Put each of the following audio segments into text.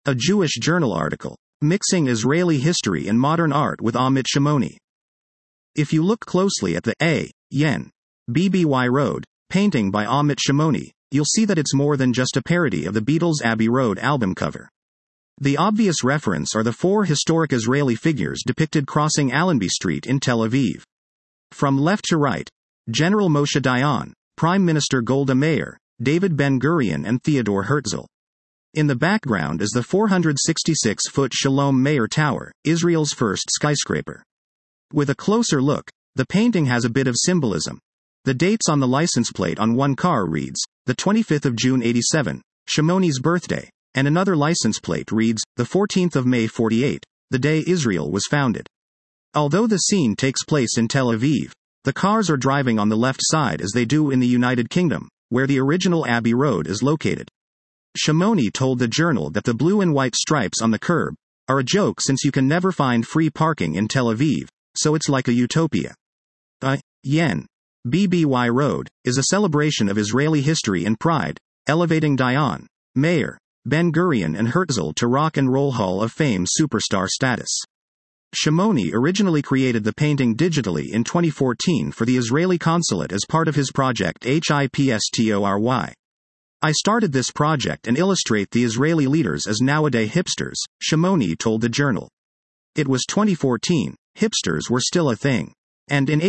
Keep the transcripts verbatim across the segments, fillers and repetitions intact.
A Jewish journal article. Mixing Israeli History and Modern Art with Amit Shimoni. If you look closely at the A. Yen. B B Y Road painting by Amit Shimoni, you'll see that it's more than just a parody of the Beatles' Abbey Road album cover. The obvious reference are the four historic Israeli figures depicted crossing Allenby Street in Tel Aviv. From left to right, General Moshe Dayan, Prime Minister Golda Meir, David Ben-Gurion and Theodore Herzl. In the background is the four hundred sixty-six foot Shalom Meir Tower, Israel's first skyscraper. With a closer look, the painting has a bit of symbolism. The dates on the license plate on one car reads, the twenty-fifth of June eighty-seven, Shimoni's birthday, and another license plate reads, the fourteenth of May forty-eight, the day Israel was founded. Although the scene takes place in Tel Aviv, the cars are driving on the left side as they do in the United Kingdom, where the original Abbey Road is located. Shimoni told the journal that the blue and white stripes on the curb are a joke since you can never find free parking in Tel Aviv, so it's like a utopia. A. Yen. B B Y Road is a celebration of Israeli history and pride, elevating Dayan, Meir, Ben-Gurion and Herzl to Rock and Roll Hall of Fame superstar status. Shimoni originally created the painting digitally in twenty fourteen for the Israeli consulate as part of his project HIPSTORY. I started this project and illustrate the Israeli leaders as nowadays hipsters, Shimoni told the journal. It was twenty fourteen, hipsters were still a thing. And in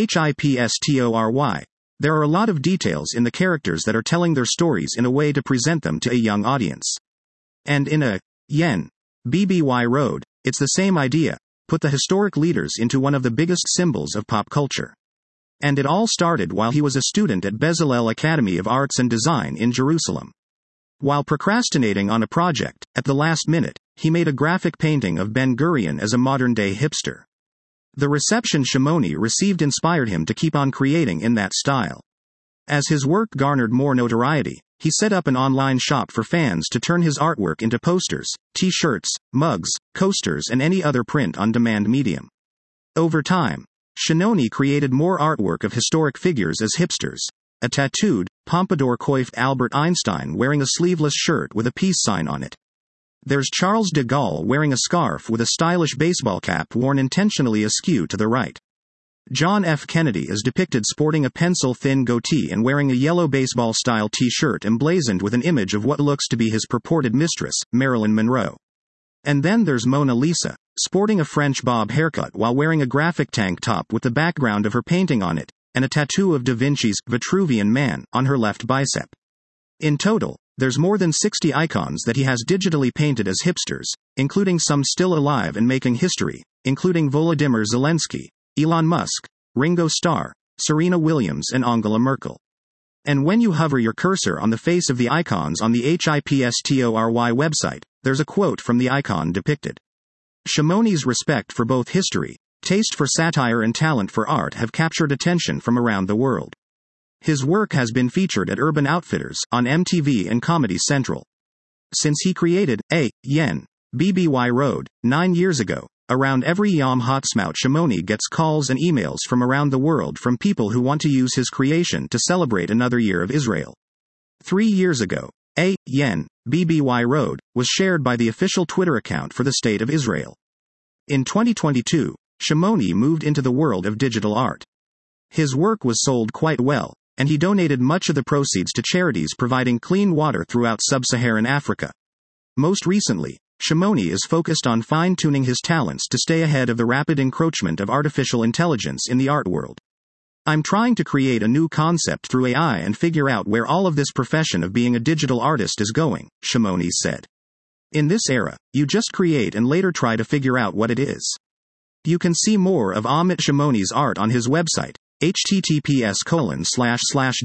HIPSTORY, there are a lot of details in the characters that are telling their stories in a way to present them to a young audience. And in a Yen. B B Y Road, it's the same idea, put the historic leaders into one of the biggest symbols of pop culture. And it all started while he was a student at Bezalel Academy of Arts and Design in Jerusalem. While procrastinating on a project, at the last minute, he made a graphic painting of Ben-Gurion as a modern-day hipster. The reception Shimoni received inspired him to keep on creating in that style. As his work garnered more notoriety, he set up an online shop for fans to turn his artwork into posters, t-shirts, mugs, coasters and any other print-on-demand medium. Over time, Shimoni created more artwork of historic figures as hipsters, a tattooed, pompadour-coiffed Albert Einstein wearing a sleeveless shirt with a peace sign on it. There's Charles de Gaulle wearing a scarf with a stylish baseball cap worn intentionally askew to the right. John F. Kennedy is depicted sporting a pencil-thin goatee and wearing a yellow baseball-style t-shirt emblazoned with an image of what looks to be his purported mistress, Marilyn Monroe. And then there's Mona Lisa, sporting a French bob haircut while wearing a graphic tank top with the background of her painting on it, and a tattoo of Da Vinci's Vitruvian Man on her left bicep. In total, there's more than sixty icons that he has digitally painted as hipsters, including some still alive and making history, including Volodymyr Zelensky, Elon Musk, Ringo Starr, Serena Williams and Angela Merkel. And when you hover your cursor on the face of the icons on the HIPSTORY website, there's a quote from the icon depicted. Shimoni's respect for both history, taste for satire and talent for art have captured attention from around the world. His work has been featured at Urban Outfitters, on M T V and Comedy Central. Since he created A. Yen. B B Y Road, nine years ago, around every Yom Ha'atzmaut Shimoni gets calls and emails from around the world from people who want to use his creation to celebrate another year of Israel. Three years ago, A. Yen. B B Y Road was shared by the official Twitter account for the State of Israel. In twenty twenty-two, Shimoni moved into the world of digital art. His work was sold quite well, and he donated much of the proceeds to charities providing clean water throughout sub-Saharan Africa. Most recently, Shimoni is focused on fine-tuning his talents to stay ahead of the rapid encroachment of artificial intelligence in the art world. I'm trying to create a new concept through A I and figure out where all of this profession of being a digital artist is going, Shimoni said. In this era, you just create and later try to figure out what it is. You can see more of Amit Shimoni's art on his website, https colon slash slash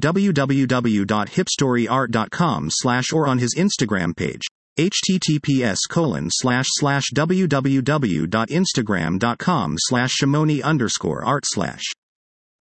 www.hipstoryart.com slash or on his Instagram page, https colon slash slash www.instagram.com slash Shimoni underscore art slash.